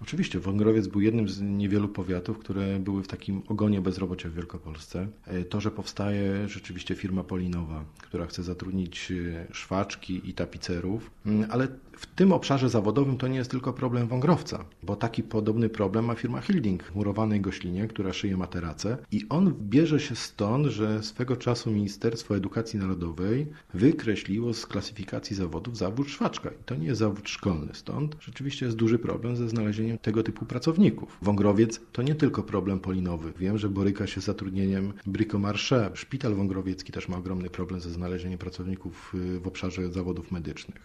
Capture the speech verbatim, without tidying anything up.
Oczywiście, Wągrowiec był jednym z niewielu powiatów, które były w takim ogonie bezrobocia w Wielkopolsce. To, że powstaje rzeczywiście firma Polinowa, która chce zatrudnić szwaczki i tapicerów, ale w tym obszarze zawodowym to nie jest tylko problem Wągrowca, bo taki podobny problem ma firma Hilding w Murowanej Goślinie, która szyje materace i on bierze się stąd, że swego czasu Ministerstwo Edukacji Narodowej wykreśliło z klasyfikacji zawodów zawód szwaczka i to nie jest zawód szkolny, stąd rzeczywiście jest duży problem ze znalezieniem tego typu pracowników. Wągrowiec to nie tylko problem polinowy. Wiem, że boryka się z zatrudnieniem bricomarché. Szpital wągrowiecki też ma ogromny problem ze znalezieniem pracowników w obszarze zawodów medycznych.